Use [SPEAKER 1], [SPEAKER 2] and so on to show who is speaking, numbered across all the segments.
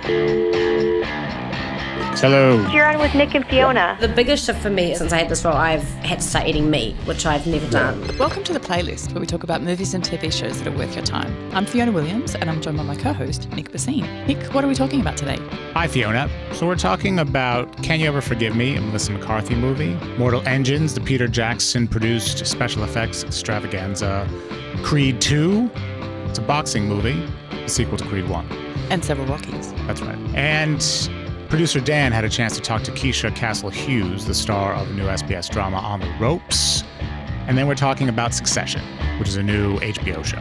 [SPEAKER 1] Hello.
[SPEAKER 2] You're on with Nick and Fiona.
[SPEAKER 3] The biggest shift for me since I had this role, I've had to start eating meat, which I've never done.
[SPEAKER 4] Welcome to The Playlist, where we talk about movies and TV shows that are worth your time. I'm Fiona Williams, and I'm joined by my co-host, Nick Bassine. Nick, what are we talking about today?
[SPEAKER 1] Hi, Fiona. So we're talking about Can You Ever Forgive Me, a Melissa McCarthy movie, Mortal Engines, the Peter Jackson-produced special effects extravaganza, Creed 2, it's a boxing movie, the sequel to Creed 1.
[SPEAKER 4] And several Rockies.
[SPEAKER 1] That's right. And producer Dan had a chance to talk to Keisha Castle-Hughes, the star of the new SBS drama On the Ropes. And then we're talking about Succession, which is a new HBO show.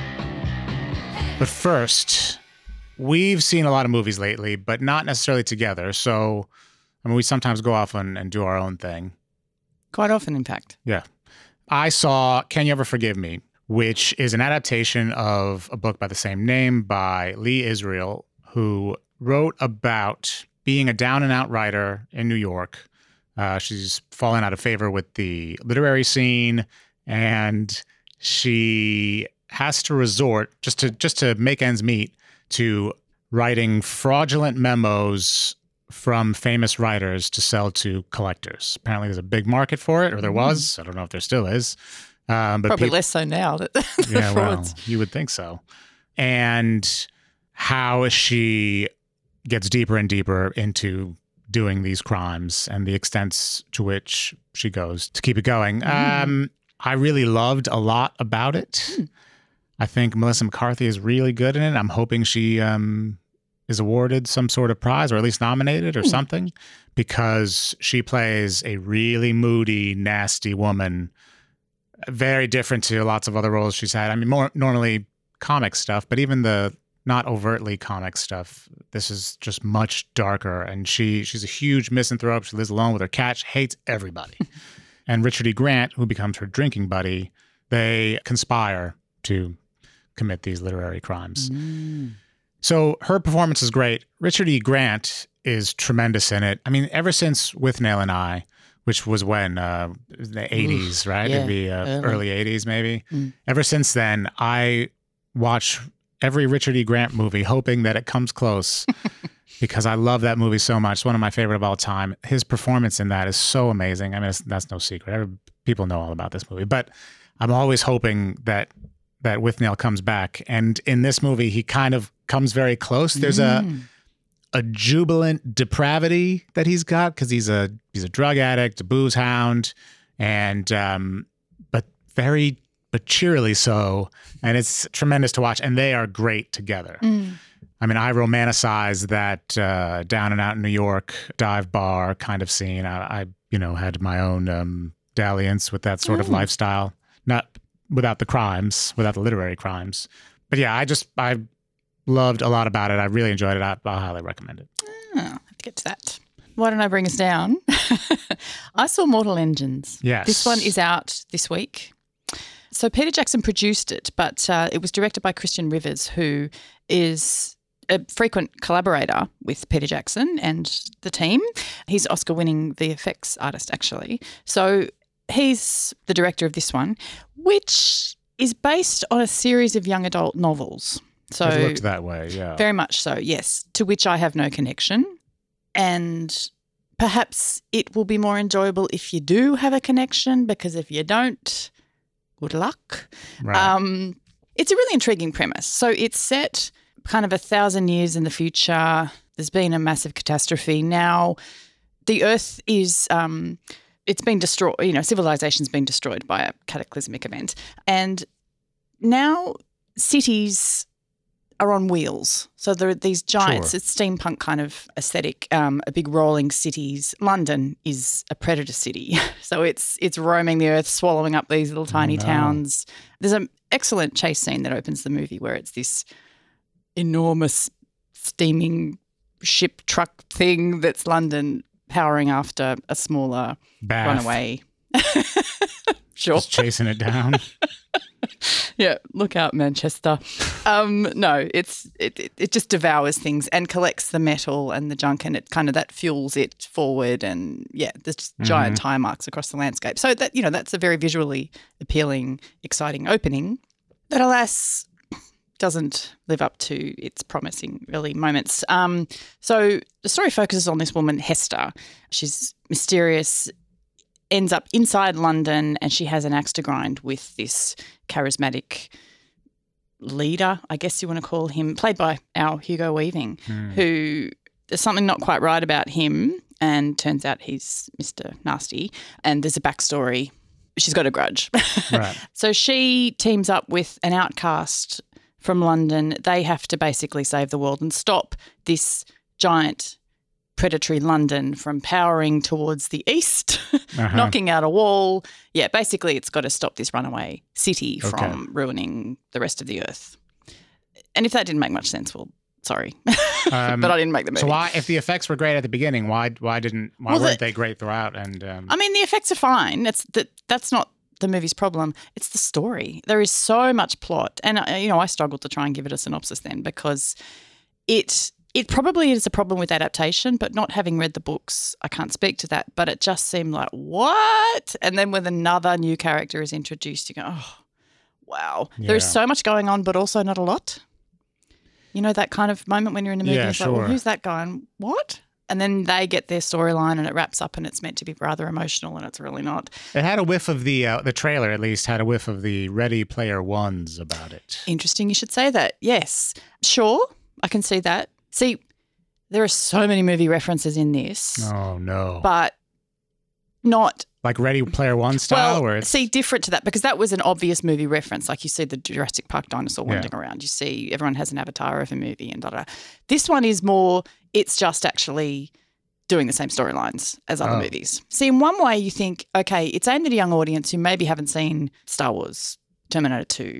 [SPEAKER 1] But first, we've seen a lot of movies lately, but not necessarily together. So, we sometimes go off and do our own thing.
[SPEAKER 4] Quite often, in fact.
[SPEAKER 1] Yeah. I saw Can You Ever Forgive Me, which is an adaptation of a book by the same name by Lee Israel, who wrote about being a down-and-out writer in New York. She's fallen out of favor with the literary scene, and she has to resort, just to make ends meet, to writing fraudulent memos from famous writers to sell to collectors. Apparently there's a big market for it, or there was. I don't know if there still is. But
[SPEAKER 4] probably less so now.
[SPEAKER 1] Yeah, well, you would think so. And how she gets deeper and deeper into doing these crimes and the extents to which she goes to keep it going. I really loved a lot about it. I think Melissa McCarthy is really good in it. I'm hoping she is awarded some sort of prize, or at least nominated or something, because she plays a really moody, nasty woman, very different to lots of other roles she's had. I mean, more normally comic stuff, but even the not overtly comic stuff, this is just much darker. And she's a huge misanthrope. She lives alone with her cat. She hates everybody. And Richard E. Grant, who becomes her drinking buddy, they conspire to commit these literary crimes. So her performance is great. Richard E. Grant is tremendous in it. I mean, ever since Withnail and I, which was when, the 80s, right?
[SPEAKER 4] Yeah,
[SPEAKER 1] it'd be early 80s maybe. Ever since then, I watch every Richard E. Grant movie, hoping that it comes close, because I love that movie so much. It's one of my favorite of all time. His performance in that is so amazing. I mean, that's no secret. People know all about this movie. But I'm always hoping that Withnail comes back. And in this movie, he kind of comes very close. There's a jubilant depravity that he's got, because he's a drug addict, a booze hound, and but cheerily so, and it's tremendous to watch, and they are great together. I mean, I romanticize that down and out in New York dive bar kind of scene. I had my own dalliance with that sort of lifestyle, not without the crimes, without the literary crimes. But yeah, I loved a lot about it. I really enjoyed it. I'll highly recommend it.
[SPEAKER 4] I have to get to that. Why don't I bring us down? I saw Mortal Engines.
[SPEAKER 1] Yes.
[SPEAKER 4] This one is out this week. So Peter Jackson produced it, but it was directed by Christian Rivers, who is a frequent collaborator with Peter Jackson and the team. He's Oscar-winning VFX artist, actually. So he's the director of this one, which is based on a series of young adult novels. So
[SPEAKER 1] It looked that way, yeah.
[SPEAKER 4] Very much so, yes, to which I have no connection. And perhaps it will be more enjoyable if you do have a connection, because if you don't, good luck.
[SPEAKER 1] Right.
[SPEAKER 4] It's a really intriguing premise. So it's set kind of 1,000 years in the future. There's been a massive catastrophe. Now the Earth is it's been destroyed, civilization's been destroyed by a cataclysmic event. And now cities are on wheels. So there are these giants,
[SPEAKER 1] Sure.
[SPEAKER 4] It's steampunk kind of aesthetic, a big rolling cities. London is a predator city. So it's roaming the earth, swallowing up these little tiny towns. There's an excellent chase scene that opens the movie where it's this enormous steaming ship truck thing that's London powering after a smaller
[SPEAKER 1] Bath.
[SPEAKER 4] runaway. Sure.
[SPEAKER 1] Just chasing it down.
[SPEAKER 4] Yeah, look out, Manchester. No, it just devours things and collects the metal and the junk, and it kind of that fuels it forward. And yeah, there's just giant tire marks across the landscape. So that that's a very visually appealing, exciting opening. But alas, doesn't live up to its promising early moments. So the story focuses on this woman, Hester. She's mysterious, ends up inside London, and she has an axe to grind with this charismatic leader, I guess you want to call him, played by our Hugo Weaving, who there's something not quite right about him, and turns out he's Mr. Nasty, and there's a backstory. She's got a grudge.
[SPEAKER 1] Right.
[SPEAKER 4] So she teams up with an outcast from London. They have to basically save the world and stop this giant predatory London from powering towards the east, knocking out a wall. Yeah, basically it's got to stop this runaway city from ruining the rest of the earth. And if that didn't make much sense, well, sorry. But I didn't make the movie.
[SPEAKER 1] So why, if the effects were great at the beginning, why weren't they great throughout? And
[SPEAKER 4] I mean, the effects are fine. That's not the movie's problem. It's the story. There is so much plot. And, I struggled to try and give it a synopsis then because it probably is a problem with adaptation, but not having read the books, I can't speak to that. But it just seemed like, what? And then when another new character is introduced, you go, oh, wow. Yeah. There's so much going on, but also not a lot. You know, that kind of moment when you're in a movie and it's like, well, who's that guy and what? And then they get their storyline and it wraps up and it's meant to be rather emotional and it's really not.
[SPEAKER 1] It had a whiff of the trailer, at least, had a whiff of the Ready Player Ones about it.
[SPEAKER 4] Interesting you should say that. Yes. Sure, I can see that. See, there are so many movie references in this.
[SPEAKER 1] Oh, no.
[SPEAKER 4] But not...
[SPEAKER 1] Like Ready Player One style?
[SPEAKER 4] Well, see, different to that because that was an obvious movie reference. Like you see the Jurassic Park dinosaur wandering around. You see everyone has an avatar of a movie and da-da. This one is more, it's just actually doing the same storylines as other movies. See, in one way you think, okay, it's aimed at a young audience who maybe haven't seen Star Wars, Terminator 2,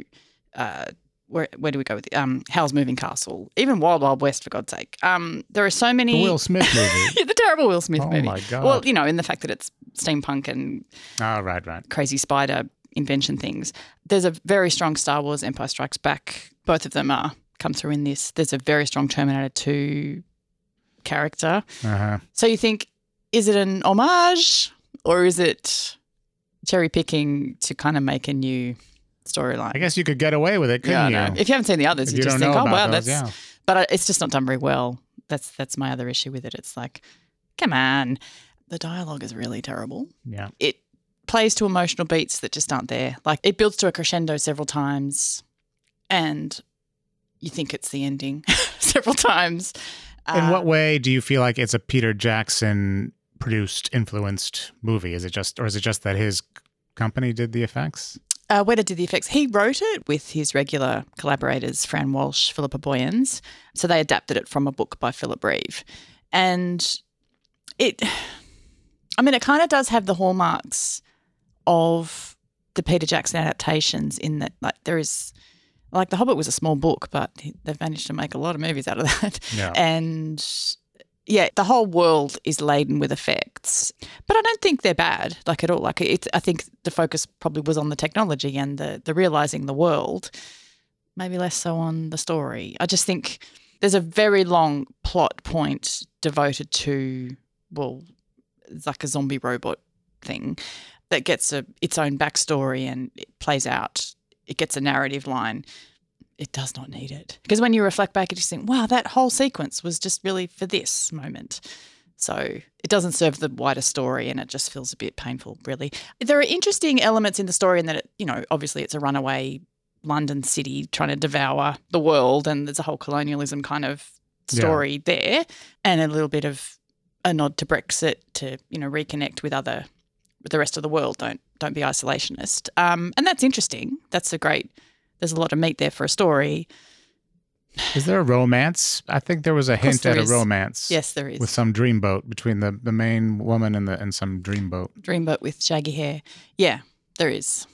[SPEAKER 4] where do we go with it? Howl's Moving Castle, even Wild Wild West, for God's sake. There are so many...
[SPEAKER 1] The Will Smith movie.
[SPEAKER 4] The terrible Will Smith movie.
[SPEAKER 1] Oh, my God.
[SPEAKER 4] Well, in the fact that it's steampunk and crazy spider invention things. There's a very strong Star Wars, Empire Strikes Back. Both of them come through in this. There's a very strong Terminator 2 character. So you think, is it an homage or is it cherry picking to kind of make a new storyline?
[SPEAKER 1] I guess you could get away with it, couldn't you?
[SPEAKER 4] No. If you haven't seen the others, you just think, oh, wow,
[SPEAKER 1] those,
[SPEAKER 4] that's... But it's just not done very well. That's my other issue with it. It's like, come on. The dialogue is really terrible.
[SPEAKER 1] Yeah.
[SPEAKER 4] It plays to emotional beats that just aren't there. Like it builds to a crescendo several times and you think it's the ending several times.
[SPEAKER 1] In what way do you feel like it's a Peter Jackson produced, influenced movie? Is it just that his company did the effects?
[SPEAKER 4] Weta did the effects. He wrote it with his regular collaborators, Fran Walsh, Philippa Boyens. So they adapted it from a book by Philip Reeve. And it kind of does have the hallmarks of the Peter Jackson adaptations in that, like, there is, like, The Hobbit was a small book, but they've managed to make a lot of movies out of that.
[SPEAKER 1] Yeah.
[SPEAKER 4] And, yeah, the whole world is laden with effects. But I don't think they're bad, like, at all. Like, I think the focus probably was on the technology and the realising the world, maybe less so on the story. I just think there's a very long plot point devoted to, well, it's like a zombie robot thing that gets its own backstory and it plays out. It gets a narrative line. It does not need it. Because when you reflect back, you just think, wow, that whole sequence was just really for this moment. So it doesn't serve the wider story and it just feels a bit painful, really. There are interesting elements in the story in that, obviously it's a runaway London city trying to devour the world and there's a whole colonialism kind of story there and a little bit of a nod to Brexit to, reconnect with the rest of the world. Don't be isolationist. And that's interesting. There's a lot of meat there for a story.
[SPEAKER 1] Is there a romance? I think there was a hint at a romance.
[SPEAKER 4] Yes, there is.
[SPEAKER 1] With some dreamboat between the main woman and some dreamboat.
[SPEAKER 4] Dreamboat with shaggy hair. Yeah, there is.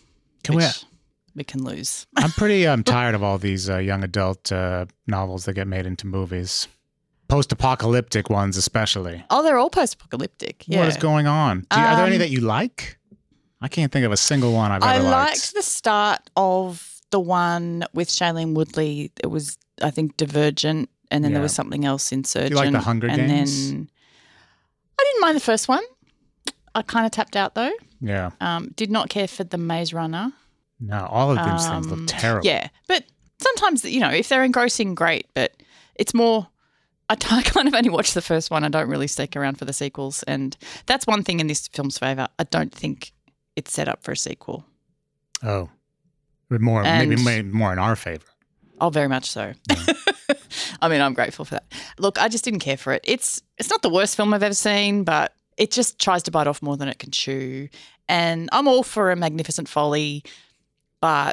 [SPEAKER 4] We can lose.
[SPEAKER 1] I'm pretty tired of all these young adult novels that get made into movies. Post-apocalyptic ones especially.
[SPEAKER 4] Oh, they're all post-apocalyptic. Yeah.
[SPEAKER 1] What is going on? Are there any that you like? I can't think of a single one I've ever liked.
[SPEAKER 4] I liked the start of the one with Shailene Woodley. It was, I think, Divergent, and then there was something else, Insurgent.
[SPEAKER 1] Do you like the Hunger Games?
[SPEAKER 4] Then I didn't mind the first one. I kind of tapped out though.
[SPEAKER 1] Yeah.
[SPEAKER 4] Did not care for the Maze Runner.
[SPEAKER 1] No, all of these things look terrible.
[SPEAKER 4] Yeah, but sometimes, if they're engrossing, great, but it's more, I kind of only watch the first one. I don't really stick around for the sequels. And that's one thing in this film's favour. I don't think it's set up for a sequel.
[SPEAKER 1] Oh, maybe more in our favour.
[SPEAKER 4] Oh, very much so. Yeah. I mean, I'm grateful for that. Look, I just didn't care for it. It's not the worst film I've ever seen, but it just tries to bite off more than it can chew. And I'm all for a magnificent folly, but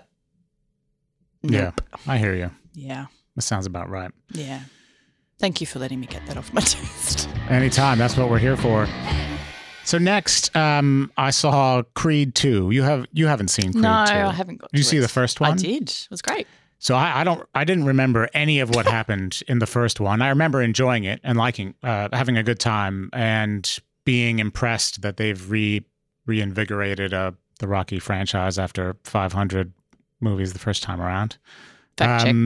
[SPEAKER 4] nope.
[SPEAKER 1] Yeah, I hear you.
[SPEAKER 4] Yeah.
[SPEAKER 1] That sounds about right.
[SPEAKER 4] Yeah. Thank you for letting me get that off my chest.
[SPEAKER 1] Anytime. That's what we're here for. So next, I saw Creed 2. You haven't seen Creed 2.
[SPEAKER 4] No, I haven't got to it.
[SPEAKER 1] Did you see the first one?
[SPEAKER 4] I did. It was great.
[SPEAKER 1] So I didn't remember any of what happened in the first one. I remember enjoying it and liking, having a good time and being impressed that they've reinvigorated the Rocky franchise after 500 movies the first time around.
[SPEAKER 4] Fact check.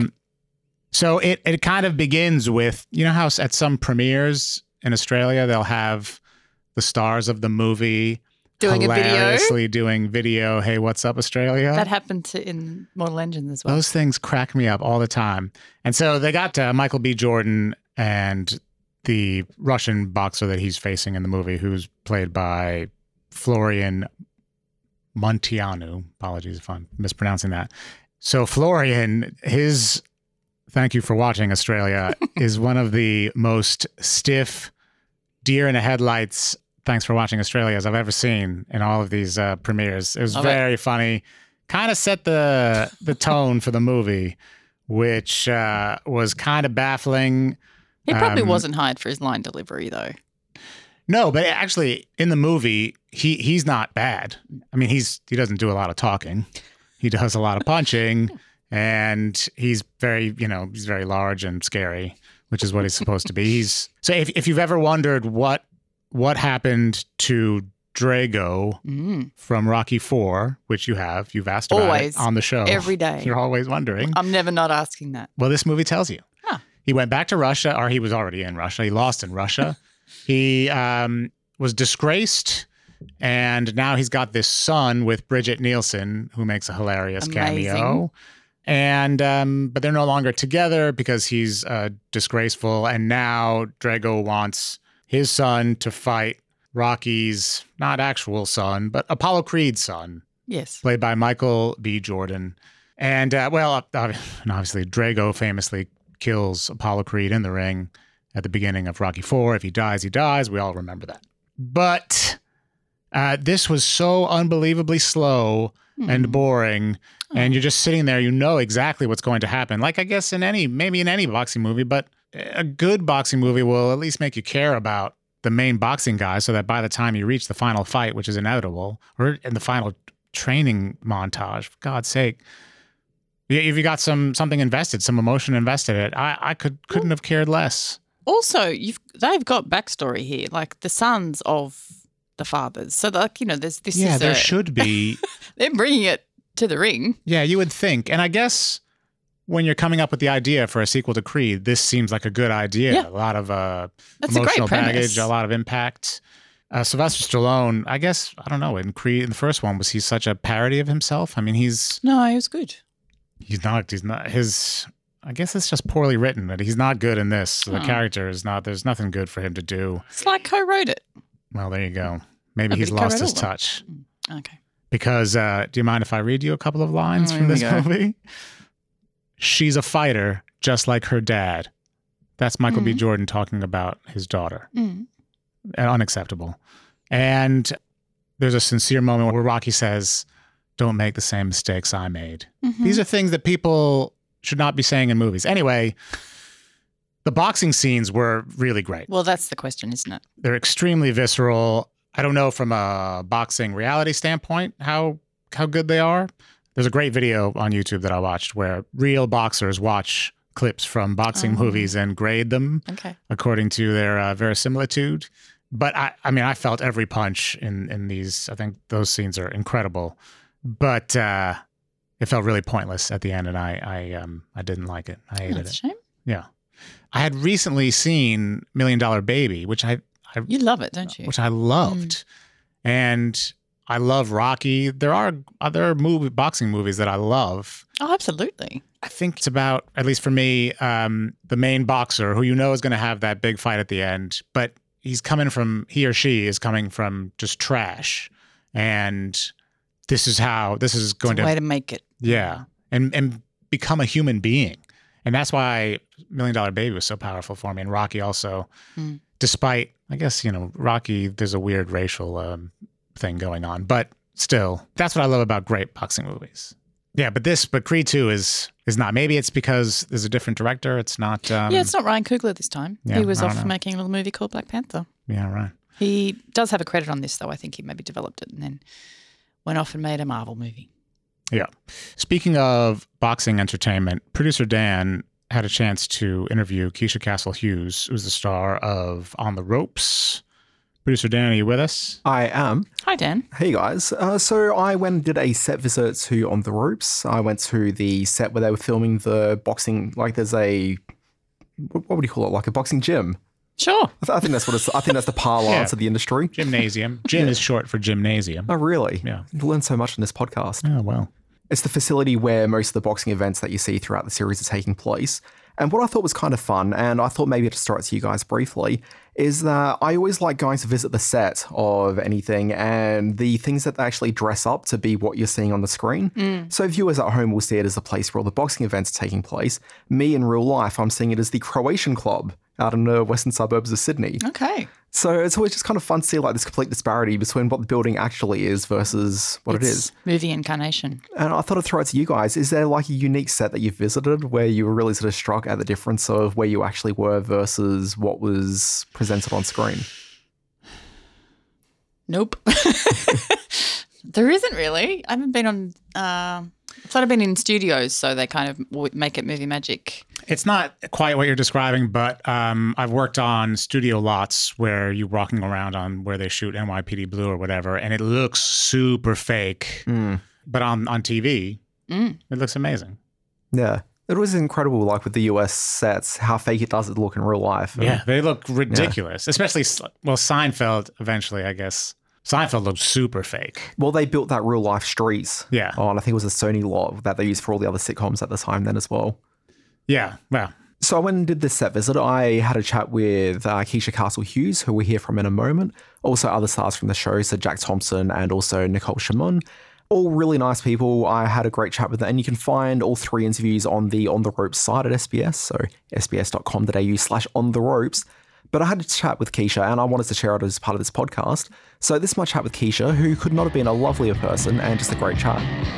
[SPEAKER 1] So it kind of begins with, you know how at some premieres in Australia, they'll have the stars of the movie
[SPEAKER 4] doing a video.
[SPEAKER 1] Hilariously doing video. Hey, what's up, Australia?
[SPEAKER 4] That happened in Mortal Engines as well.
[SPEAKER 1] Those things crack me up all the time. And so they got Michael B. Jordan and the Russian boxer that he's facing in the movie, who's played by Florian Munteanu. Apologies if I'm mispronouncing that. So Florian, thank you for watching, Australia, is one of the most stiff deer in the headlights thanks for watching, Australia, as I've ever seen in all of these premieres. It was very funny. Kind of set the tone for the movie, which was kind of baffling.
[SPEAKER 4] He probably wasn't hired for his line delivery, though.
[SPEAKER 1] No, but actually, in the movie, he's not bad. I mean, he doesn't do a lot of talking. He does a lot of punching, and he's very large and scary, which is what he's supposed to be. So if you've ever wondered what happened to Drago from Rocky IV, which you've asked about it on the show.
[SPEAKER 4] Every day.
[SPEAKER 1] You're always wondering.
[SPEAKER 4] I'm never not asking that.
[SPEAKER 1] Well, this movie tells you.
[SPEAKER 4] Huh.
[SPEAKER 1] He went back to Russia, or he was already in Russia. He lost in Russia. He was disgraced, and now he's got this son with Bridget Nielsen, who makes a hilarious cameo. And but they're no longer together because he's disgraceful, and now Drago wants his son to fight Rocky's not actual son, but Apollo Creed's son.
[SPEAKER 4] Yes.
[SPEAKER 1] Played by Michael B. Jordan. And, obviously Drago famously kills Apollo Creed in the ring at the beginning of Rocky IV. If he dies, he dies. We all remember that. But this was so unbelievably slow and boring. And you're just sitting there, you know exactly what's going to happen. Like, I guess maybe in any boxing movie, but a good boxing movie will at least make you care about the main boxing guy so that by the time you reach the final fight, which is inevitable, or in the final training montage, for God's sake, if you got something invested, some emotion invested in it, I couldn't have cared less.
[SPEAKER 4] Also, they've got backstory here, like the sons of the fathers. So, like, there's this.
[SPEAKER 1] Yeah, there should be.
[SPEAKER 4] They're bringing it to the ring.
[SPEAKER 1] Yeah, you would think. And I guess when you're coming up with the idea for a sequel to Creed, this seems like a good idea. Yeah. A lot of emotional baggage, a lot of impact. Sylvester Stallone, I guess, I don't know, in Creed, in the first one, was he such a parody of himself? I mean,
[SPEAKER 4] No, he was good.
[SPEAKER 1] He's not, I guess it's just poorly written that he's not good in this. So the character is not, there's nothing good for him to do.
[SPEAKER 4] It's like co-wrote it.
[SPEAKER 1] Well, there you go. Maybe he's lost his touch.
[SPEAKER 4] Okay.
[SPEAKER 1] Because, do you mind if I read you a couple of lines from this movie? She's a fighter just like her dad. That's Michael B. Jordan talking about his daughter. Unacceptable. And there's a sincere moment where Rocky says, don't make the same mistakes I made. These are things that people should not be saying in movies. Anyway, the boxing scenes were really great.
[SPEAKER 4] Well, that's the question, isn't it?
[SPEAKER 1] They're extremely visceral. I don't know from a boxing reality standpoint how good they are. There's a great video on YouTube that I watched where real boxers watch clips from boxing movies and grade them according to their verisimilitude. But I felt every punch in these. I think those scenes are incredible. But it felt really pointless at the end, and I didn't like it. I hated it.
[SPEAKER 4] That's a shame.
[SPEAKER 1] Yeah. I had recently seen $1 Million Baby, which
[SPEAKER 4] you love it, don't you?
[SPEAKER 1] Which I loved. And I love Rocky. There are other boxing movies that I love.
[SPEAKER 4] Oh, absolutely.
[SPEAKER 1] I think it's about, at least for me, the main boxer who is going to have that big fight at the end, but he or she is coming from just trash. And this is going
[SPEAKER 4] It's a way to make it.
[SPEAKER 1] Yeah. And become a human being. And that's why $1 Million Baby was so powerful for me. And Rocky also, despite, I guess, Rocky, there's a weird racial thing going on, but still, that's what I love about great boxing movies. Yeah, but Creed 2 is not. Maybe it's because there's a different director. It's not.
[SPEAKER 4] It's not Ryan Coogler this time.
[SPEAKER 1] Yeah,
[SPEAKER 4] he was off making a little movie called Black Panther.
[SPEAKER 1] Yeah, right.
[SPEAKER 4] He does have a credit on this, though. I think he maybe developed it and then went off and made a Marvel movie.
[SPEAKER 1] Yeah. Speaking of boxing entertainment, producer Dan had a chance to interview Keisha Castle-Hughes, who's the star of On the Ropes. Producer Dan, are you with us?
[SPEAKER 2] I am.
[SPEAKER 4] Hi, Dan.
[SPEAKER 2] Hey, guys. So I went and did a set visit to On the Ropes. I went to the set where they were filming the boxing, like there's a, what would you call it, like a boxing gym?
[SPEAKER 4] Sure.
[SPEAKER 2] I think that's what it's, I think that's the parlance of the industry.
[SPEAKER 1] Gymnasium. Gym is short for gymnasium.
[SPEAKER 2] Oh, really?
[SPEAKER 1] Yeah.
[SPEAKER 2] You learn so much in this podcast.
[SPEAKER 1] Oh, well.
[SPEAKER 2] It's the facility where most of the boxing events that you see throughout the series are taking place. And what I thought was kind of fun, and I thought maybe to start it to you guys briefly, is that I always like going to visit the set of anything and the things that they actually dress up to be what you're seeing on the screen. So viewers at home will see it as a place where all the boxing events are taking place. Me, in real life, I'm seeing it as the Croatian Club out in the western suburbs of Sydney.
[SPEAKER 4] Okay.
[SPEAKER 2] So it's always just kind of fun to see like this complete disparity between what the building actually is versus what it is.
[SPEAKER 4] Movie incarnation.
[SPEAKER 2] And I thought I'd throw it to you guys. Is there like a unique set that you've visited where you were really sort of struck at the difference of where you actually were versus what was presented on screen?
[SPEAKER 4] Nope. There isn't really. I haven't been on... I thought I've been in studios, so they kind of make it movie magic.
[SPEAKER 1] It's not quite what you're describing, but I've worked on studio lots where you're walking around on where they shoot NYPD Blue or whatever, and it looks super fake. But on TV, it looks amazing.
[SPEAKER 2] Yeah. It was incredible, like with the US sets, how fake it does it look in real life.
[SPEAKER 1] Yeah, they look ridiculous, especially, well, Seinfeld eventually, I guess. Seinfeld looked super fake.
[SPEAKER 2] Well, they built that real life streets.
[SPEAKER 1] Yeah.
[SPEAKER 2] And I think it was a Sony lot that they used for all the other sitcoms at the time then as well.
[SPEAKER 1] Yeah, well.
[SPEAKER 2] So I went and did this set visit. I had a chat with Keisha Castle-Hughes, who we'll hear from in a moment. Also other stars from the show, so Jack Thompson and also Nicole Shimon. All really nice people. I had a great chat with them. And you can find all three interviews on the On The Ropes site at SBS, so sbs.com.au/ontheropes. But I had a chat with Keisha and I wanted to share it as part of this podcast. So this is my chat with Keisha, who could not have been a lovelier person and just a great chat.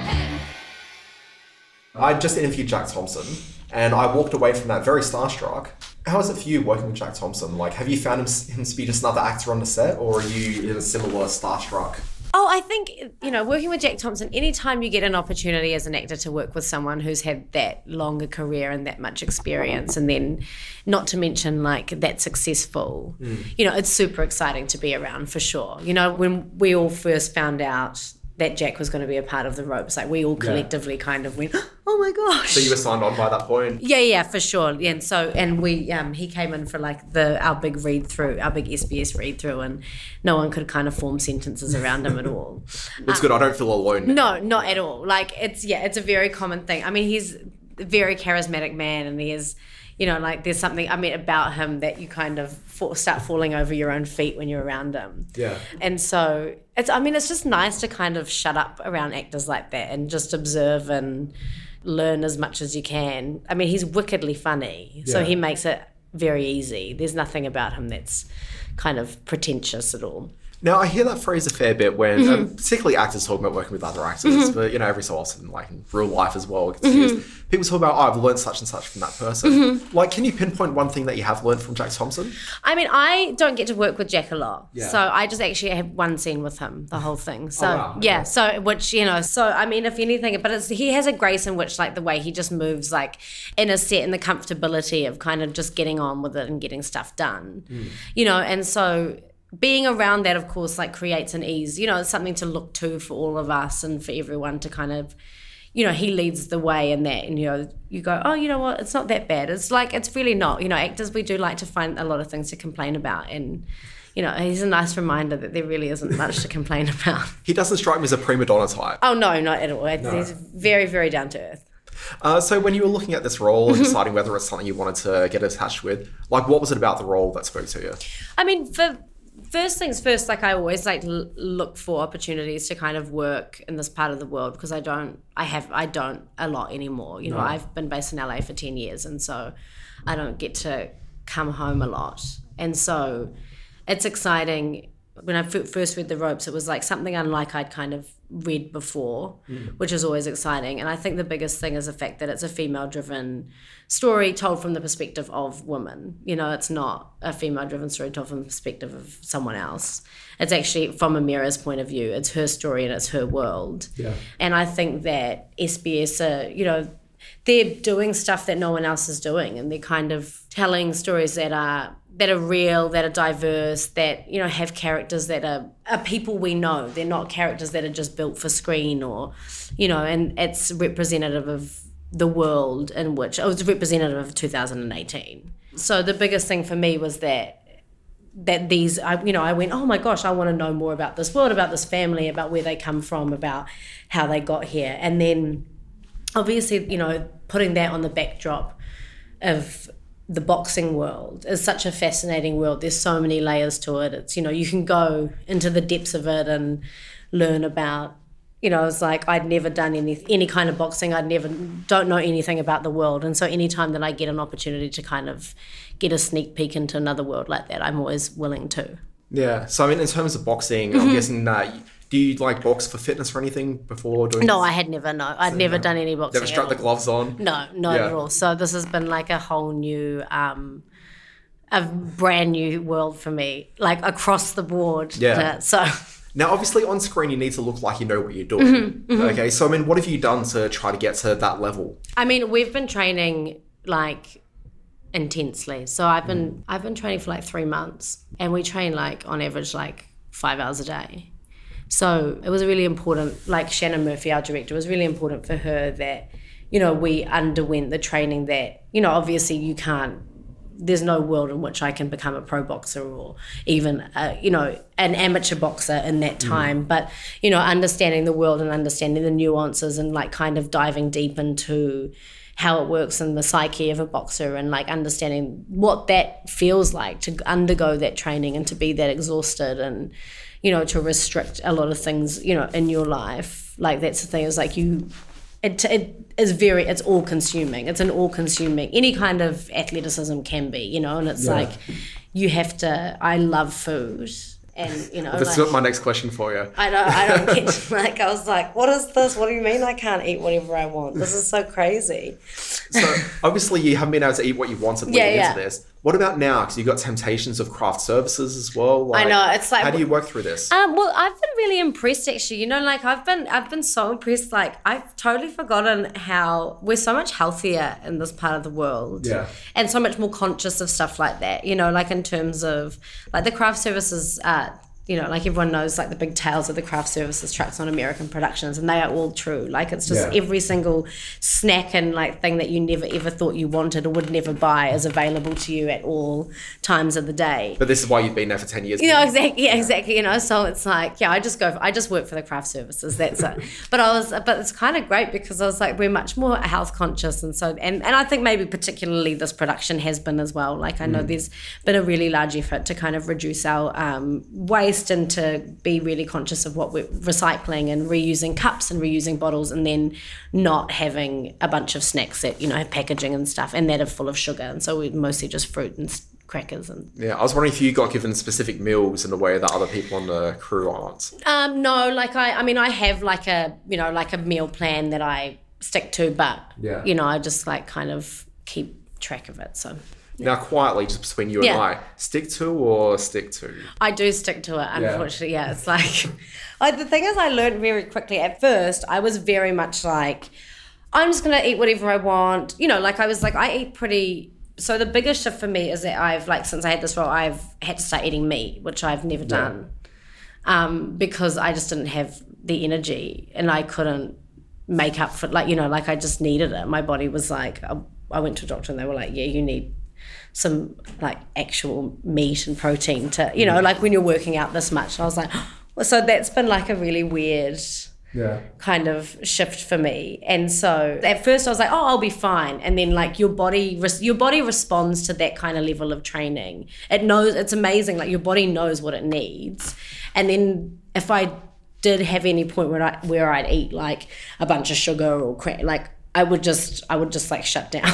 [SPEAKER 2] I just interviewed Jack Thompson and I walked away from that very starstruck. How is it for you working with Jack Thompson? Like, have you found him to be just another actor on the set, or are you in a similar starstruck?
[SPEAKER 3] Oh, I think, working with Jack Thompson, anytime you get an opportunity as an actor to work with someone who's had that longer career and that much experience, and then not to mention like that successful, it's super exciting to be around for sure. When we all first found out that Jack was going to be a part of the Ropes, like we all collectively kind of went, oh my gosh.
[SPEAKER 2] So you were signed on by that point?
[SPEAKER 3] Yeah, for sure. And we he came in for like our big read-through, our big SBS read-through, and no one could kind of form sentences around him at all.
[SPEAKER 2] It's good. I don't feel alone.
[SPEAKER 3] No, not at all. Like it's a very common thing. I mean, he's a very charismatic man, and he is, there's something about him that you kind of start falling over your own feet when you're around him.
[SPEAKER 2] Yeah.
[SPEAKER 3] And so it's just nice to kind of shut up around actors like that and just observe and learn as much as you can. I mean, he's wickedly funny, so he makes it very easy. There's nothing about him that's kind of pretentious at all.
[SPEAKER 2] Now, I hear that phrase a fair bit when, particularly actors talk about working with other actors, but, every so often, like in real life as well, people talk about, I've learned such and such from that person. Like, can you pinpoint one thing that you have learned from Jack Thompson?
[SPEAKER 3] I mean, I don't get to work with Jack a lot. Yeah. So I just actually have one scene with him, the whole thing. So, so, which, I mean, if anything, but he has a grace in which, like, the way he just moves, like, in a set and the comfortability of kind of just getting on with it and getting stuff done, and so being around that, of course, like creates an ease, it's something to look to for all of us and for everyone to kind of, he leads the way in that, and, you go, oh, you know what, it's not that bad. It's like, it's really not, actors, we do like to find a lot of things to complain about, and, he's a nice reminder that there really isn't much to complain about.
[SPEAKER 2] He doesn't strike me as a prima donna type.
[SPEAKER 3] Oh, no, not at all. No. He's very, very down to earth.
[SPEAKER 2] So when you were looking at this role and deciding whether it's something you wanted to get attached with, like what was it about the role that spoke to you?
[SPEAKER 3] I mean, for first things first, like I always like look for opportunities to kind of work in this part of the world because I don't a lot anymore. You know, I've been based in LA for 10 years and so I don't get to come home a lot. And so it's exciting. When I first read The Ropes, it was like something unlike I'd kind of read before, which is always exciting. And I think the biggest thing is the fact that it's a female-driven story told from the perspective of women. You know, it's not a female-driven story told from the perspective of someone else. It's actually from Amira's point of view. It's her story and it's her world. Yeah. And I think that SBS are, they're doing stuff that no one else is doing, and they're kind of telling stories that are real, that are diverse, that, have characters that are people we know. They're not characters that are just built for screen or, and it's representative of the world in which, it was representative of 2018. So the biggest thing for me was that these, I went, oh my gosh, I want to know more about this world, about this family, about where they come from, about how they got here. And then obviously, putting that on the backdrop of the boxing world is such a fascinating world. There's so many layers to it. It's, you can go into the depths of it and learn about, it's like I'd never done any kind of boxing. Don't know anything about the world. And so anytime that I get an opportunity to kind of get a sneak peek into another world like that, I'm always willing to.
[SPEAKER 2] Yeah. So, I mean, in terms of boxing, I'm guessing that... Do you box for fitness or anything before doing
[SPEAKER 3] No,
[SPEAKER 2] this?
[SPEAKER 3] I had never, no. I'd never done any boxing.
[SPEAKER 2] Never struck the gloves on?
[SPEAKER 3] No, not at all. So this has been like a whole new, a brand new world for me, like across the board.
[SPEAKER 2] Yeah.
[SPEAKER 3] So...
[SPEAKER 2] Now, obviously, on screen, you need to look like you know what you're doing. Okay, so, I mean, what have you done to try to get to that level?
[SPEAKER 3] I mean, we've been training, intensely. So I've been training for 3 months, and we train, on average, 5 hours a day. So it was really important, Shannon Murphy, our director, it was really important for her that, we underwent the training that, obviously you can't, there's no world in which I can become a pro boxer or even, an amateur boxer in that time. But, understanding the world and understanding the nuances and kind of diving deep into how it works in the psyche of a boxer and understanding what that feels like to undergo that training and to be that exhausted and, to restrict a lot of things, in your life. That's the thing, is it's all consuming. It's an all consuming, any kind of athleticism can be, and it's you have to, I love food. And,
[SPEAKER 2] This is my next question for you.
[SPEAKER 3] I don't get, I was like, what is this? What do you mean I can't eat whatever I want? This is so crazy.
[SPEAKER 2] So, obviously, you haven't been able to eat what you wanted leading into this. What about now? Because you've got temptations of craft services as well.
[SPEAKER 3] I know. It's
[SPEAKER 2] how do you work through this?
[SPEAKER 3] Well, I've been really impressed, actually. I've been so impressed. I've totally forgotten how we're so much healthier in this part of the world.
[SPEAKER 2] Yeah.
[SPEAKER 3] And so much more conscious of stuff like that, in terms of, the craft services, everyone knows, the big tails of the craft services trucks on American productions, and they are all true. It's just every single snack and, thing that you never ever thought you wanted or would never buy is available to you at all times of the day.
[SPEAKER 2] But this is why you've been there for 10 years.
[SPEAKER 3] Exactly. Yeah, exactly. So it's I just work for the craft services. That's it. But it's kind of great because I was we're much more health conscious, and so and I think maybe particularly this production has been as well. I know there's been a really large effort to kind of reduce our waste and to be really conscious of what we're recycling and reusing cups and reusing bottles, and then not having a bunch of snacks that have packaging and stuff and that are full of sugar, and so we're mostly just fruit and crackers. And
[SPEAKER 2] I was wondering if you got given specific meals in a way that other people on the crew aren't.
[SPEAKER 3] No, I have a meal plan that I stick to, but I just kind of keep track of it. So
[SPEAKER 2] now, quietly, just between you and I, stick to?
[SPEAKER 3] I do stick to it, unfortunately. Yeah, it's the thing is, I learned very quickly. At first, I was very much I'm just going to eat whatever I want. I eat pretty... So the biggest shift for me is that I've, since I had this role, I've had to start eating meat, which I've never done, because I just didn't have the energy and I couldn't make up for I just needed it. My body was I went to a doctor and they were like, yeah, you need some actual meat and protein to, when you're working out this much. And I was like, well, so that's been a really weird kind of shift for me. And so at first I was like, oh, I'll be fine. And then like your body responds to that kind of level of training. It knows, it's amazing. Like your body knows what it needs. And then if I did have any point where I'd eat like a bunch of sugar or like I would just like shut down.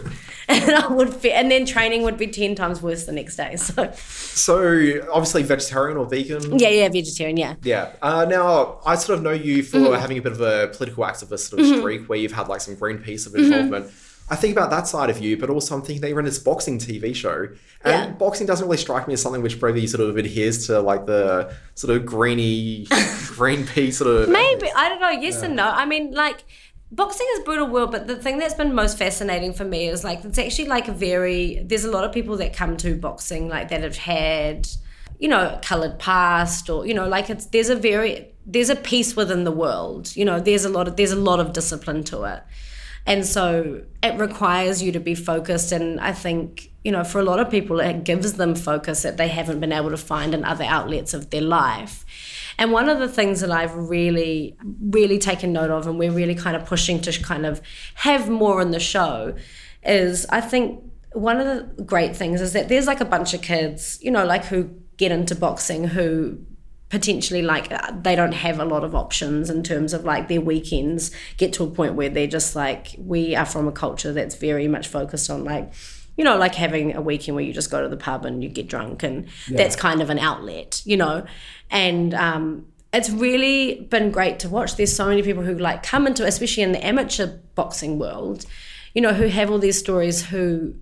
[SPEAKER 3] And then training would be 10 times worse the next day.
[SPEAKER 2] So obviously vegetarian or vegan?
[SPEAKER 3] Yeah, vegetarian, yeah.
[SPEAKER 2] Yeah. Now, I sort of know you for having a bit of a political activist sort of streak where you've had like some Greenpeace of involvement. I think about that side of you, but also I'm thinking that you're in this boxing TV show. And boxing doesn't really strike me as something which probably sort of adheres to like the sort of Greenpeace sort of...
[SPEAKER 3] Maybe, I don't know, yes and no. I mean, like... Boxing is a brutal world, but the thing that's been most fascinating for me is like it's actually like there's a lot of people that come to boxing like that have had, you know, coloured past or, you know, like there's a peace within the world, you know, there's a lot of discipline to it. And so it requires you to be focused, and I think, you know, for a lot of people it gives them focus that they haven't been able to find in other outlets of their life. And one of the things that I've really, really taken note of, and we're really kind of pushing to kind of have more in the show, is I think one of the great things is that there's like a bunch of kids, you know, like who get into boxing who potentially like they don't have a lot of options in terms of like their weekends get to a point where they're just like, we are from a culture that's very much focused on like, you know, like having a weekend where you just go to the pub and you get drunk, and that's kind of an outlet, you know. And it's really been great to watch. There's so many people who like come into, especially in the amateur boxing world, you know, who have all these stories who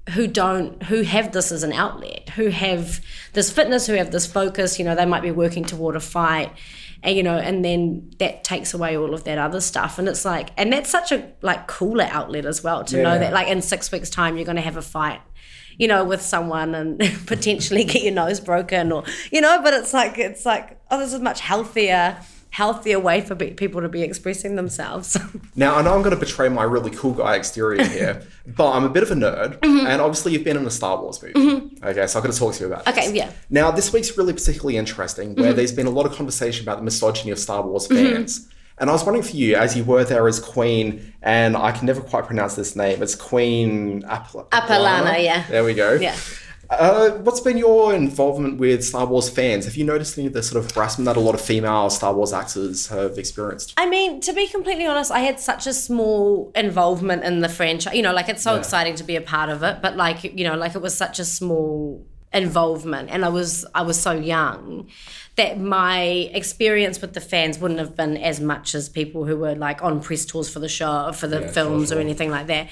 [SPEAKER 3] have this as an outlet, who have this fitness, who have this focus, you know, they might be working toward a fight, and, you know, and then that takes away all of that other stuff. And it's like, and that's such a like cooler outlet as well to know that like in 6 weeks' time you're going to have a fight, you know, with someone and potentially get your nose broken or, you know, but it's like, oh, this is a much healthier way for people to be expressing themselves.
[SPEAKER 2] Now, I know I'm going to betray my really cool guy exterior here, but I'm a bit of a nerd, and obviously you've been in a Star Wars movie. Okay, so I've got to talk to you about this.
[SPEAKER 3] Okay, yeah.
[SPEAKER 2] Now, this week's really particularly interesting, where there's been a lot of conversation about the misogyny of Star Wars fans. And I was wondering for you, as you were there as Queen, and I can never quite pronounce this name, it's Queen
[SPEAKER 3] Apolana, yeah.
[SPEAKER 2] There we go.
[SPEAKER 3] Yeah.
[SPEAKER 2] What's been your involvement with Star Wars fans? Have you noticed any of the sort of harassment that a lot of female Star Wars actors have experienced?
[SPEAKER 3] I mean, to be completely honest, I had such a small involvement in the franchise. You know, like it's so exciting to be a part of it, but like, you know, like it was such a small involvement, and I was so young that my experience with the fans wouldn't have been as much as people who were like on press tours for the show, for the films or anything like that.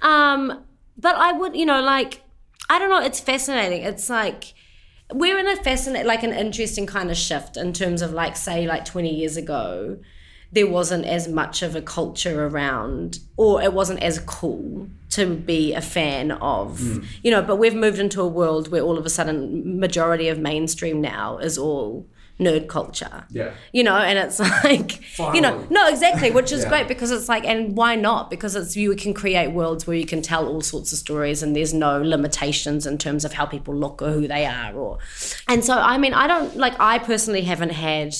[SPEAKER 3] But I would, you know, like, I don't know, it's fascinating. It's like, we're in an interesting kind of shift in terms of like, say like 20 years ago, there wasn't as much of a culture around, or it wasn't as cool to be a fan of, you know, but we've moved into a world where all of a sudden majority of mainstream now is all nerd culture.
[SPEAKER 2] Yeah.
[SPEAKER 3] You know, and it's like,
[SPEAKER 2] Finally.
[SPEAKER 3] you know, no, exactly, which is great because it's like, and why not? Because it's, you can create worlds where you can tell all sorts of stories and there's no limitations in terms of how people look or who they are. And so, I mean, I personally haven't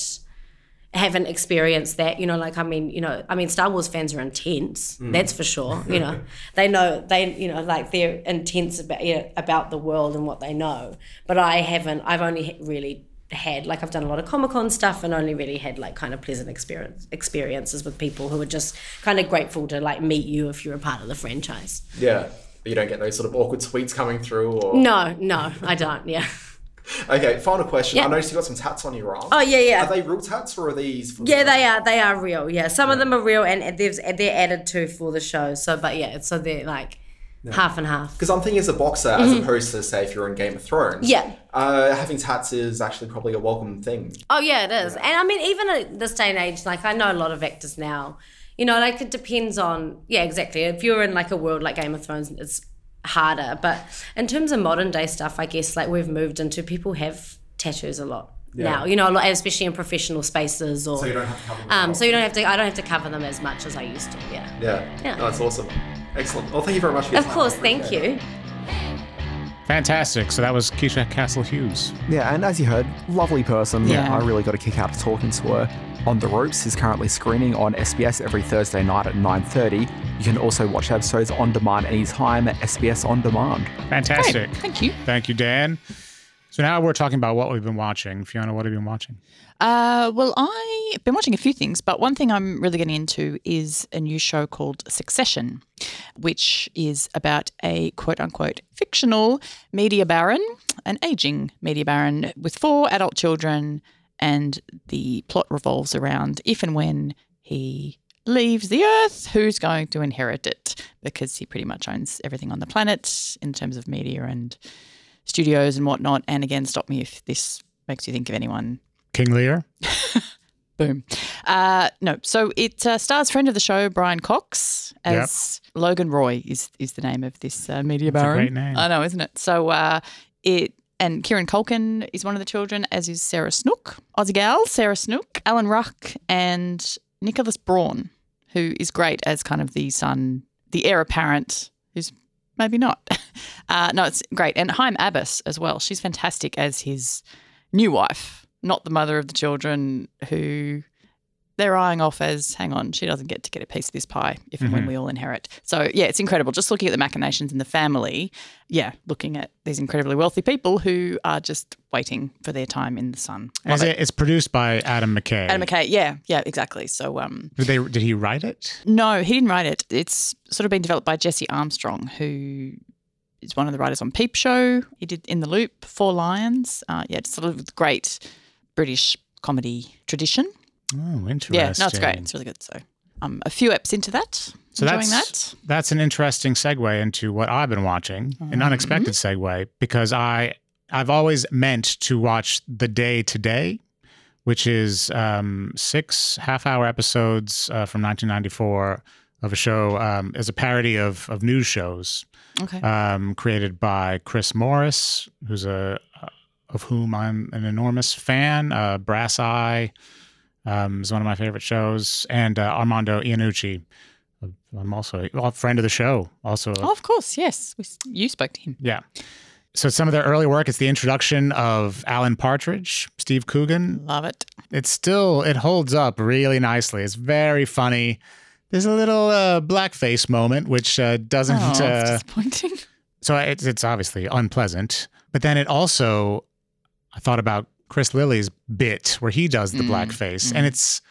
[SPEAKER 3] experienced that, you know, like, I mean, Star Wars fans are intense, that's for sure, you know. Like they're intense about the world and what they know. But I've only really had, like, I've done a lot of Comic-Con stuff and only really had like kind of pleasant experiences with people who are just kind of grateful to like meet you if you're a part of the franchise.
[SPEAKER 2] Yeah. You don't get those sort of awkward tweets coming through or...
[SPEAKER 3] No, I don't, yeah.
[SPEAKER 2] Okay, final question.
[SPEAKER 3] Yeah.
[SPEAKER 2] I noticed you got some tats on your arm.
[SPEAKER 3] Oh, yeah.
[SPEAKER 2] Are they real tats or are these...
[SPEAKER 3] They are real, yeah. Some of them are real and they're added to for the show. So, but yeah, so they're like half and half.
[SPEAKER 2] Because I'm thinking as a boxer, as opposed to, say, if you're in Game of Thrones, having tats is actually probably a welcome thing.
[SPEAKER 3] Oh, yeah, it is. And I mean, even at this day and age, like I know a lot of actors now, you know, like it depends on, yeah, exactly. If you're in like a world like Game of Thrones, it's harder. But in terms of modern day stuff, I guess like we've moved into, people have tattoos a lot now, you know, especially in professional spaces, or
[SPEAKER 2] so you don't have to cover them.
[SPEAKER 3] I don't have to cover them as much as I used to. Yeah.
[SPEAKER 2] No, that's awesome. Excellent. Well, thank you very much for your time.
[SPEAKER 3] Of course, thank you.
[SPEAKER 1] Fantastic. So that was Keisha Castle-Hughes.
[SPEAKER 2] Yeah, and as you heard, lovely person.
[SPEAKER 4] Yeah.
[SPEAKER 2] I really got a kick out of talking to her. On the Ropes is currently screening on SBS every Thursday night at 9:30. You can also watch episodes on demand anytime at SBS On Demand.
[SPEAKER 1] Fantastic.
[SPEAKER 4] Great. Thank you.
[SPEAKER 1] Thank you, Dan. So now we're talking about what we've been watching. Fiona, what have you been watching?
[SPEAKER 4] Well, I've been watching a few things, but one thing I'm really getting into is a new show called Succession, which is about a quote-unquote fictional media baron, an aging media baron with 4 adult children, and the plot revolves around if and when he leaves the earth, who's going to inherit it, because he pretty much owns everything on the planet in terms of media and studios and whatnot. And again, stop me if this makes you think of anyone.
[SPEAKER 1] King Lear?
[SPEAKER 4] Boom. No, so it stars friend of the show, Brian Cox, as Logan Roy is the name of this media baron.
[SPEAKER 1] That's a great name.
[SPEAKER 4] I know, isn't it? So and Kieran Culkin is one of the children, as is Sarah Snook, Aussie gal, Sarah Snook, Alan Ruck, and Nicholas Braun, who is great as kind of the son, the heir apparent, who's maybe not. No, it's great. And Haim Abbas as well. She's fantastic as his new wife, not the mother of the children who they're eyeing off as, hang on, she doesn't get to get a piece of this pie if and when we all inherit. So, yeah, it's incredible. Just looking at the machinations in the family, looking at these incredibly wealthy people who are just waiting for their time in the sun.
[SPEAKER 1] It's produced by Adam McKay.
[SPEAKER 4] Adam McKay, yeah, exactly. So,
[SPEAKER 1] Did he write it?
[SPEAKER 4] No, he didn't write it. It's sort of been developed by Jesse Armstrong, who is one of the writers on Peep Show. He did In the Loop, 4 Lions. It's sort of great British comedy tradition.
[SPEAKER 1] Oh, interesting.
[SPEAKER 4] Yeah, no, it's great. It's really good. So a few eps into that.
[SPEAKER 1] So
[SPEAKER 4] enjoying that.
[SPEAKER 1] That's an interesting segue into what I've been watching, an unexpected segue, because I've always meant to watch The Day Today, which is 6 half-hour episodes from 1994 of a show as a parody of news shows.
[SPEAKER 4] Okay.
[SPEAKER 1] Created by Chris Morris, who's of whom I'm an enormous fan. Brass Eye is one of my favorite shows, and Armando Iannucci. I'm also a friend of the show. Also,
[SPEAKER 4] of course, yes. You spoke to him.
[SPEAKER 1] Yeah. So some of their early work, it's the introduction of Alan Partridge, Steve Coogan.
[SPEAKER 4] Love it.
[SPEAKER 1] It holds up really nicely. It's very funny. There's a little blackface moment, which doesn't.
[SPEAKER 4] It's disappointing.
[SPEAKER 1] So it's obviously unpleasant. But then it also, I thought about Chris Lilly's bit where he does the blackface, and it's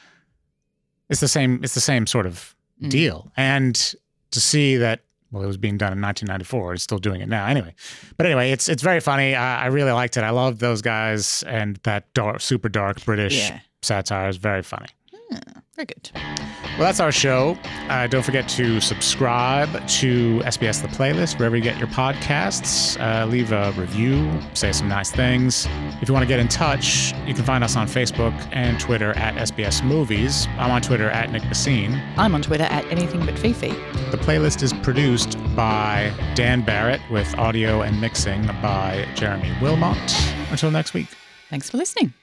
[SPEAKER 1] the same sort of deal. And to see that, well, it was being done in 1994, it's still doing it now. Anyway, it's very funny. I really liked it. I loved those guys, and that super dark British satire is very funny.
[SPEAKER 4] Very good.
[SPEAKER 1] Well, that's our show. Don't forget to subscribe to SBS The Playlist, wherever you get your podcasts. Leave a review, say some nice things. If you want to get in touch, you can find us on Facebook and Twitter at SBS Movies. I'm on Twitter at Nick Bassine.
[SPEAKER 4] I'm on Twitter at Anything But Fifi.
[SPEAKER 1] The Playlist is produced by Dan Barrett with audio and mixing by Jeremy Wilmot. Until next week.
[SPEAKER 4] Thanks for listening.